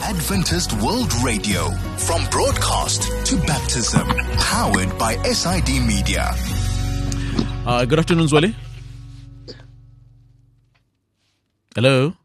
Adventist World Radio, from broadcast to baptism, powered by SID Media. Good afternoon, Zweli. Hello.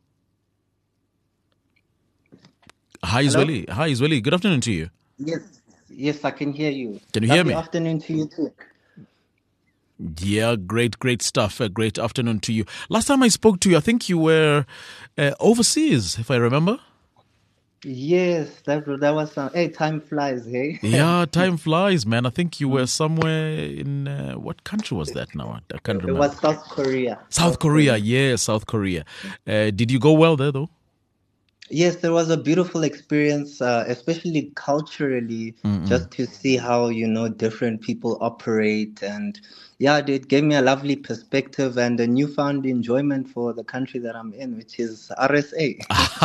Hi, Zweli. Hi, Zweli. Good afternoon to you. Yes, I can hear you. Can you hear me? Good afternoon to you too. Yeah, great stuff. Great afternoon to you. Last time I spoke to you, I think you were overseas, if I remember. Yes, that was some. Hey, time flies, hey? Yeah, time flies, man. I think you were somewhere in, what country was that now? I can't remember. It was South Korea. South Korea, yeah, South Korea. Did you go well there, though? Yes, there was a beautiful experience, especially culturally, just to see how, different people operate. And yeah, it gave me a lovely perspective and a newfound enjoyment for the country that I'm in, which is RSA.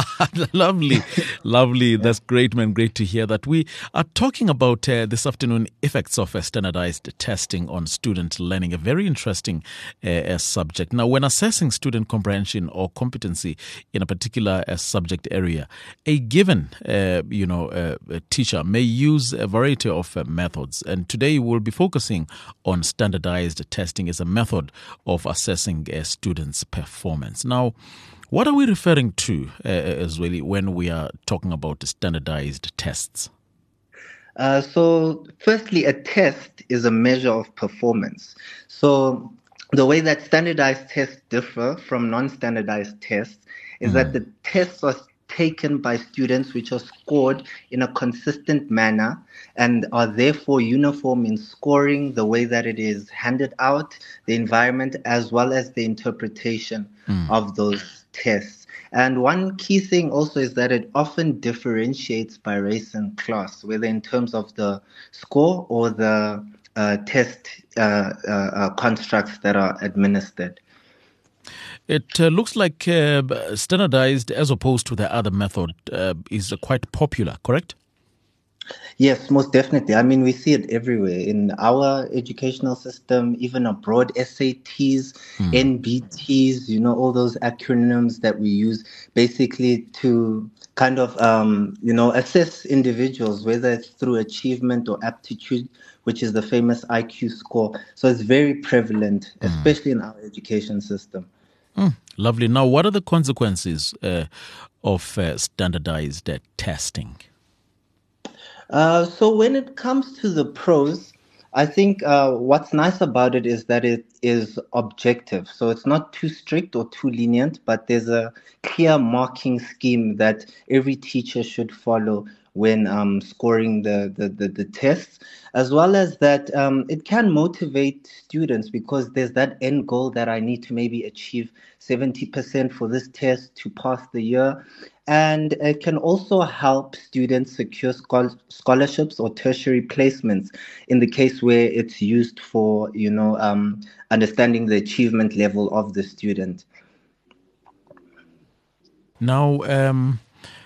Lovely. That's great, man. Great to hear that. We are talking about this afternoon effects of standardized testing on student learning, a very interesting subject. Now, when assessing student comprehension or competency in a particular subject area, a given teacher may use a variety of methods, and today we'll be focusing on standardized testing as a method of assessing a student's performance. Now, what are we referring to as well when we are talking about standardized tests? So firstly, a test is a measure of performance. So the way that standardized tests differ from non-standardized tests is that the tests are taken by students which are scored in a consistent manner and are therefore uniform in scoring, the way that it is handed out, the environment, as well as the interpretation of those tests. And one key thing also is that it often differentiates by race and class, whether in terms of the score or the test constructs that are administered. It looks like standardized as opposed to the other method is quite popular, correct? Yes, most definitely. I mean, we see it everywhere in our educational system, even abroad, SATs, NBTs, all those acronyms that we use basically to kind of, assess individuals, whether it's through achievement or aptitude, which is the famous IQ score. So it's very prevalent, especially in our education system. Lovely. Now, what are the consequences of standardized testing? So when it comes to the pros, I think what's nice about it is that it is objective. So it's not too strict or too lenient, but there's a clear marking scheme that every teacher should follow when scoring the tests, as well as that it can motivate students because there's that end goal that I need to maybe achieve 70% for this test to pass the year. And it can also help students secure scholarships or tertiary placements in the case where it's used for, understanding the achievement level of the student. Now,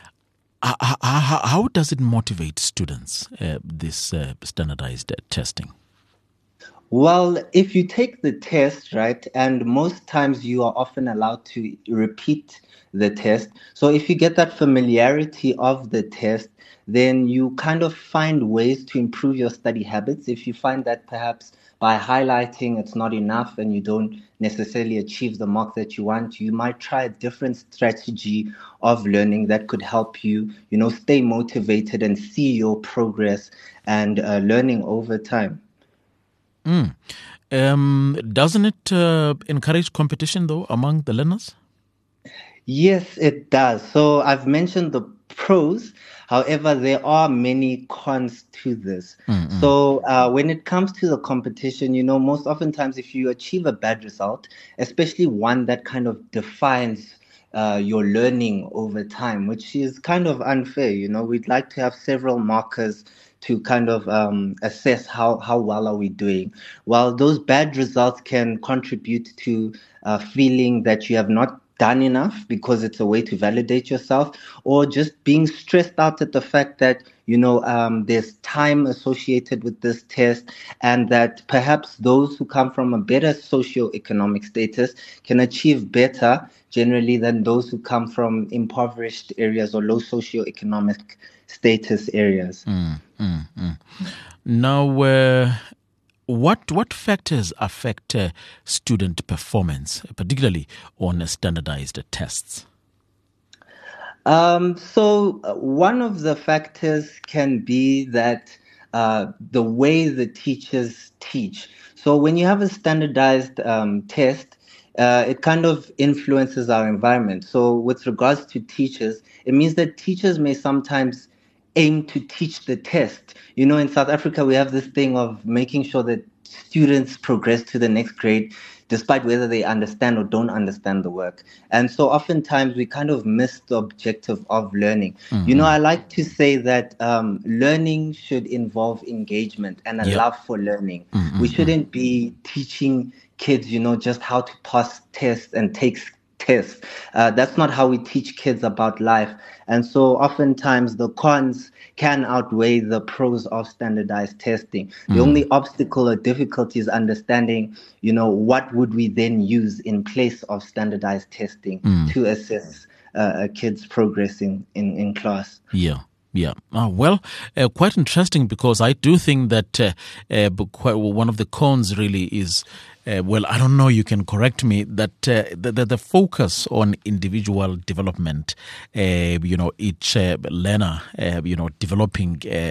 how does it motivate students, this standardized testing? Well, if you take the test, right, and most times you are often allowed to repeat the test. So if you get that familiarity of the test, then you kind of find ways to improve your study habits. If you find that perhaps by highlighting it's not enough and you don't necessarily achieve the mark that you want, you might try a different strategy of learning that could help you, stay motivated and see your progress and learning over time. Doesn't it encourage competition, though, among the learners? Yes, it does. So I've mentioned the pros. However, there are many cons to this. So when it comes to the competition, most oftentimes if you achieve a bad result, especially one that kind of defines your learning over time, which is kind of unfair. We'd like to have several markers to kind of assess how well are we doing. While those bad results can contribute to feeling that you have not done enough because it's a way to validate yourself, or just being stressed out at the fact that, there's time associated with this test, and that perhaps those who come from a better socioeconomic status can achieve better generally than those who come from impoverished areas or low socioeconomic status areas. Now, what factors affect student performance, particularly on standardized tests? So one of the factors can be that the way the teachers teach. So when you have a standardized test, it kind of influences our environment. So with regards to teachers, it means that teachers may sometimes aim to teach the test. In South Africa, we have this thing of making sure that students progress to the next grade, despite whether they understand or don't understand the work. And so oftentimes we kind of miss the objective of learning. I like to say that learning should involve engagement and a love for learning. We shouldn't be teaching kids, just how to pass tests and take tests. That's not how we teach kids about life. And so oftentimes the cons can outweigh the pros of standardized testing. The only obstacle or difficulty is understanding, what would we then use in place of standardized testing to assess a kid's progress in class. Yeah. Quite interesting, because I do think that one of the cons really is, I don't know, you can correct me, that the focus on individual development, each learner, developing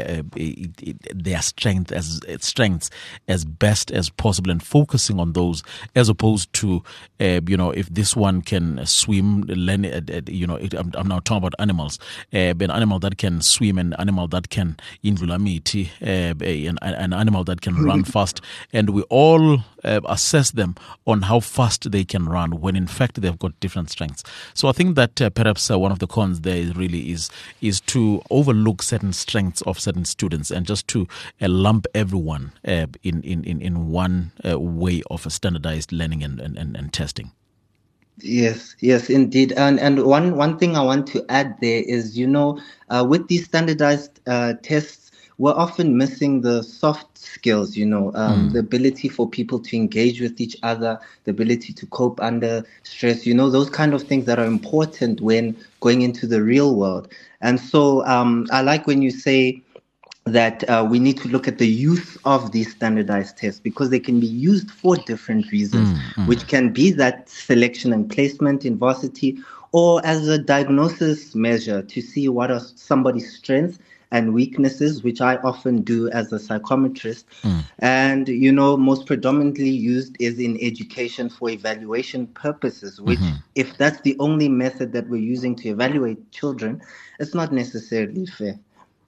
their strengths as best as possible and focusing on those, as opposed to, if this one can swim, learn, I'm now talking about animals, an animal that can swim, an animal that can invulamiti, an animal that can run fast, and we all assess them on how fast they can run, when in fact they've got different strengths. So I think that perhaps one of the cons there really is to overlook certain strengths of certain students and just to lump everyone in one way of standardized learning and testing. Yes, indeed. And one thing I want to add there is, with these standardized tests, we're often missing the soft skills, the ability for people to engage with each other, the ability to cope under stress, those kind of things that are important when going into the real world. And so I like when you say that we need to look at the use of these standardized tests, because they can be used for different reasons, which can be that selection and placement in varsity, or as a diagnosis measure to see what are somebody's strengths and weaknesses, which I often do as a psychometrist. And, most predominantly used is in education for evaluation purposes, which if that's the only method that we're using to evaluate children, it's not necessarily fair.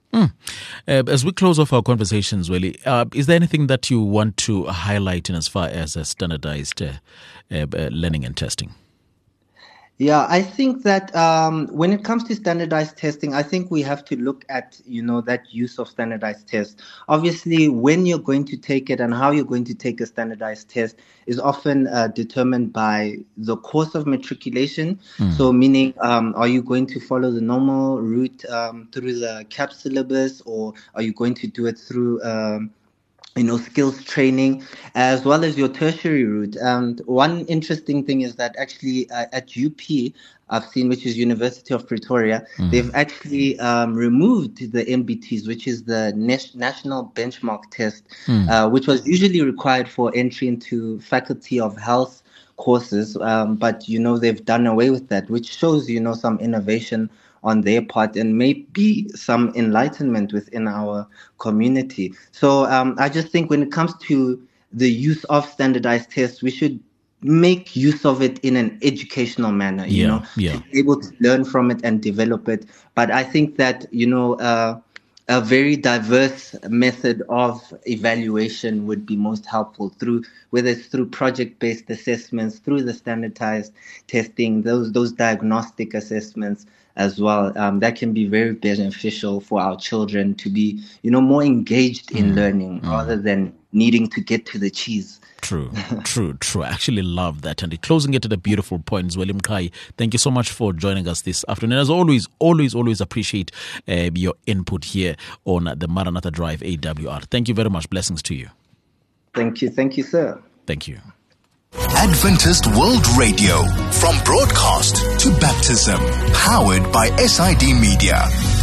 As we close off our conversations, Willie, is there anything that you want to highlight in as far as standardized learning and testing? Yeah, I think that when it comes to standardized testing, I think we have to look at, that use of standardized tests. Obviously, when you're going to take it and how you're going to take a standardized test is often determined by the course of matriculation. So meaning, are you going to follow the normal route through the CAP syllabus, or are you going to do it through skills training, as well as your tertiary route? And one interesting thing is that actually at UP, I've seen, which is University of Pretoria, they've actually removed the MBTs, which is the National Benchmark Test, which was usually required for entry into Faculty of Health courses. But, they've done away with that, which shows, some innovation on their part and maybe some enlightenment within our community. So I just think when it comes to the use of standardized tests, we should make use of it in an educational manner, to be able to learn from it and develop it. But I think that, a very diverse method of evaluation would be most helpful, whether it's through project-based assessments, through the standardized testing, those diagnostic assessments as well. That can be very beneficial for our children to be, more engaged in learning rather than needing to get to the cheese. True. I actually love that. And closing it at a beautiful point, William Kai, thank you so much for joining us this afternoon. As always appreciate your input here on the Maranatha Drive AWR. Thank you very much. Blessings to you. Thank you, sir. Thank you. Adventist World Radio, from broadcast to baptism, powered by SID Media.